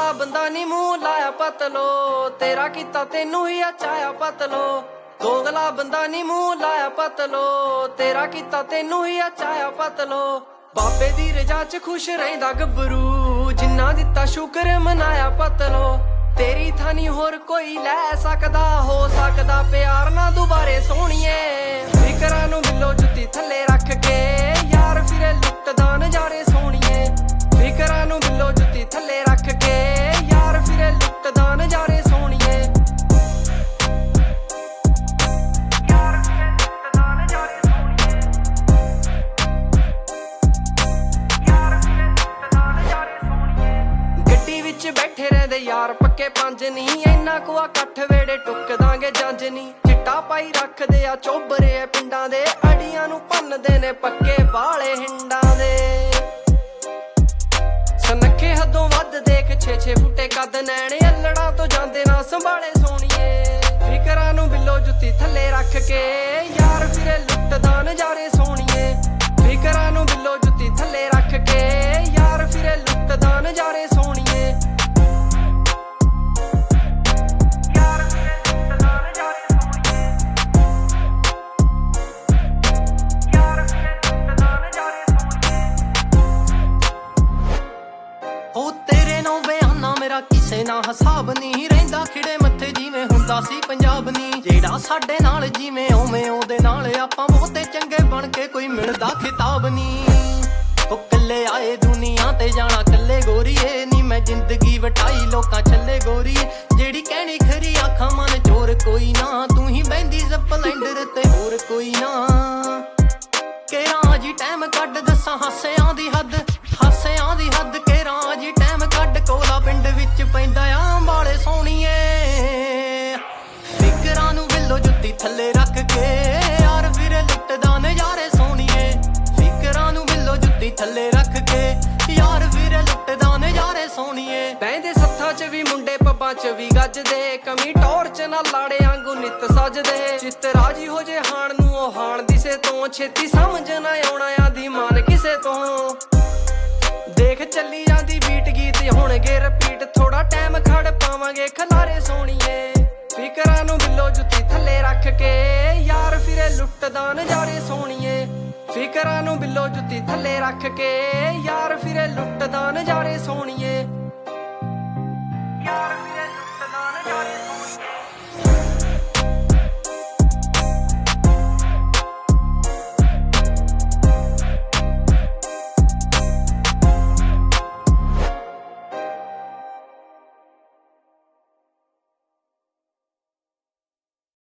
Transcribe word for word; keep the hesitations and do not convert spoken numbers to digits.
ਦੋਗਲਾ ਬੰਦਾ ਨੀ ਮੂੰਹ ਲਾਇਆ ਪਤਲੋ ਤੇਰਾ ਕੀਤਾ ਤੈਨੂੰ ਹੀ ਅਚਾਇਆ ਪਤਲੋ ਦੋਗਲਾ ਬੰਦਾ ਨੀ ਮੂੰਹ ਲਾਇਆ ਪਤਲੋ ਤੇਰਾ ਕੀਤਾ ਤੈਨੂੰ ਹੀ ਅਚਾਇਆ ਪਤਲੋ ਬਾਬੇ ਦੀ ਰਜ਼ਾ ਚ ਖੁਸ਼ ਰਹਿੰਦਾ ਗੱਭਰੂ ਜਿੰਨਾ ਦਿੱਤਾ ਸ਼ੁਕਰ ਮਨਾਇਆ ਪਤਲੋ ਤੇਰੀ ਥਾਂ ਨੀ ਹੋਰ ਕੋਈ ਲੈ ਸਕਦਾ ਹੋ ਸਕਦਾ ਪਿਆਰ ਨਾ ਦੁਬਾਰੇ ਸੋਹਣੀਏ ਫਿਕਰਾਂ ਨੂੰ ਮਿਲੋ ਜੁੱਤੀ ਥੱਲੇ ਰੱਖ ਕੇ ਯਾਰ ਫਿਰੇ ਲੁੱਟਦਾ ਨਜ਼ਾਰੇ ਸੋਹਣੀਏ ਫਿਕਰਾਂ ਨੂੰ ਮਿਲੋ ਜੁੱਤੀ ਥੱਲੇ ਰੱਖ ਕੇ ਯਾਰ ਫਿਰੇ ਲੁੱਟਦਾ ਨਜ਼ਾਰੇ ਸੋਹਣੀਏ ਯਾਰ ਫਿਰੇ ਲੁੱਟਦਾ ਨਜ਼ਾਰੇ ਸੋਹਣੀਏ ਯਾਰ ਫਿਰੇ ਲੁੱਟਦਾ ਨਜ਼ਾਰੇ ਸੋਹਣੀਏ ਗੱਡੀ ਵਿੱਚ ਬੈਠੇ ਰਹਿੰਦੇ ਯਾਰ ਪੱਕੇ ਪੰਜ ਨਹੀਂ ਇੰਨਾ ਕੁ ਇਕੱਠ ਵੇੜੇ ਟੁੱਕ ਦਾਂਗੇ ਜੰਜ ਨਹੀਂ ਚਿੱਟਾ ਪਾਈ ਰੱਖਦੇ ਆ ਚੋਬਰੇ ਆ ਪਿੰਡਾਂ ਦੇ ਅੜੀਆਂ ਨੂੰ ਭੰਨਦੇ ਨੇ ਪੱਕੇ ਬਾਲੇ ਹਿੰਡਾਂ ਦੇ ਸਨੱਖੇ ਹੱਦੋਂ ਵੱਧ ਦੇਖ ਛੇ ਛੇ ਫੁੱਟੇ ਕੱਦ ਨੈਣੇ ਅਲੜਾਂ ਤੋਂ ਜਾਂਦੇ ਨਾ ਸੰਭਾਲੇ ਸੋਹਣੀਏ ਫਿਕਰਾਂ ਨੂੰ ਬਿੱਲੋ ਜੁੱਤੀ ਥੱਲੇ ਰੱਖ ਕੇ ਯਾਰ ਫਿਰੇ ਲੁੱਟਦਾ ਨਜ਼ਾਰੇ ਸੋਹਣੀਏ ਫਿਕਰਾਂ ਨੂੰ ਬਿੱਲੋ ਜੁੱਤੀ ਥੱਲੇ ਰੱਖ ਕੇ ਯਾਰ ਫਿਰੇ ਲੁੱਟਦਾ ਨਜ਼ਾਰੇ ਸੋਹਣੀਏ ਉਹ ਤੇਰੇ ਨੂੰ ਬਿਆਨਾ ਮੇਰਾ ਕਿਸੇ ਨਾ ਹਿਸਾਬ ਨਹੀਂ ਰਹਿੰਦਾ ਖਿੜੇ ਮੱਥੇ ਜਿਵੇਂ ਹੁੰਦਾ ਸੀ ਪੰਜਾਬ ਨੀ ਜਿਹੜਾ ਸਾਡੇ ਨਾਲ ਜਿਵੇਂ ਉਵੇਂ ਉਹਦੇ ਨਾਲ ਆਪਾਂ ਬਹੁਤੇ ਚੰਗੇ ਬਣ ਕੇ ਕੋਈ ਮਿਲਦਾ ਖਿਤਾਬ ਨੀ ਉਹ ਕੱਲੇ ਆਏ ਦੁਨੀਆ ਤੇ ਜਾਣਾ ਕੱਲੇ ਗੋਰੀਏ ਨੀ ਮੈਂ ਜ਼ਿੰਦਗੀ ਵਟਾਈ ਲੋਕਾਂ ਛੱਲੇ ਗੋਰੀਏ ਜਿਹੜੀ ਕਹਿਣੀ ਖਰੀ ਆਖਾਂ ਮਨ ਚੋਰ ਕੋਈ ਨਾ ਤੂੰ ਹੀ ਬਹਿੰਦੀ ਸਪਲੈਂਡਰ ਤੇ ਹੋਰ ਕੋਈ ਨਾ ਕੇਰਾਂ ਜੀ ਟਾਈਮ ਕੱਢ ਦੱਸਾਂ ਹਾਸਿਆਂ ਦੀ ਹੱਦ ਹਾਸਿਆਂ ਦੀ ਹੱਦ ਕੇਰਾਂ ਜੀ ਟਾਈਮ ਕੱਢ ਕੋਲਾ ਪਿੰਡ ਵਿੱਚ ਪੈਂਦਾ ਆ ਅੰਬਾਲੇ ਸੋਹਣੀਏ ਫਿਕਰਾਂ ਨੂੰ ਬਿੱਲੋ ਜੁੱਤੀ ਥੱਲੇ ਰੱਖ ਕੇ ਯਾਰ ਫਿਰੇ ਲੁੱਟਦਾ ਨਜ਼ਾਰੇ ਸੋਹਣੀਏ ਫਿਕਰਾਂ ਨੂੰ ਬਿੱਲੋ ਜੁੱਤੀ ਥੱਲੇ ਰੱਖ ਕੇ ਯਾਰ ਫਿਰੇ ਲੁੱਟਦਾ ਨਜ਼ਾਰੇ ਸੋਹਣੀਏ ਬਹਿੰਦੇ ਸੱਥਾਂ ਚ ਵੀ ਮੁੰਡੇ ਪੱਬਾਂ ਚ ਵੀ ਗੱਜਦੇ ਕਮੀ ਟੌਰ ਚ ਨਾ ਲਾੜੇ ਆਂਗੂ ਨਿੱਤ ਸਜਦੇ ਚਿੱਤ ਰਾਜੀ ਹੋ ਜੇ ਹਾਣ ਨੂੰ ਉਹ ਹਾਣ ਦਿਸੇ ਤੋਂ ਛੇਤੀ ਸਮਝ ਨਾ ਆਉਣਾ ਆਂਦੀ ਮਾਨ ਕਿਸੇ ਤੋਂ ਦੇਖ ਚੱਲੀ ਜਾਂਦੀ ਬੀਟ ਗੀਤ ਹੋਣਗੇ ਰਿਪੀਟ ਥੋੜਾ ਟਾਈਮ ਖੜ ਪਾਵਾਂਗੇ ਖਲਾਰੇ ਸੋਹਣੀਏ ਫਿਕਰਾਂ ਨੂੰ ਬਿੱਲੋ ਜੁੱਤੀ ਥੱਲੇ ਰੱਖ ਕੇ ਯਾਰ ਫਿਰੇ ਲੁੱਟਦਾ ਨਜ਼ਾਰੇ ਸੋਹਣੀਏ ਫਿਕਰਾਂ ਨੂੰ ਬਿੱਲੋ ਜੁੱਤੀ ਥੱਲੇ ਰੱਖ ਕੇ ਯਾਰ ਫਿਰੇ ਲੁੱਟਦਾ ਨਜ਼ਾਰੇ ਸੋਹਣੀਏ ਯਾਰ